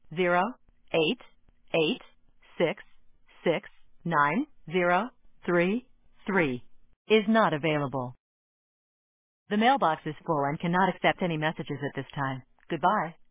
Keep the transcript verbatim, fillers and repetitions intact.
zero eight eight six six nine zero three three is not available. The mailbox is full and cannot accept any messages at this time. Goodbye.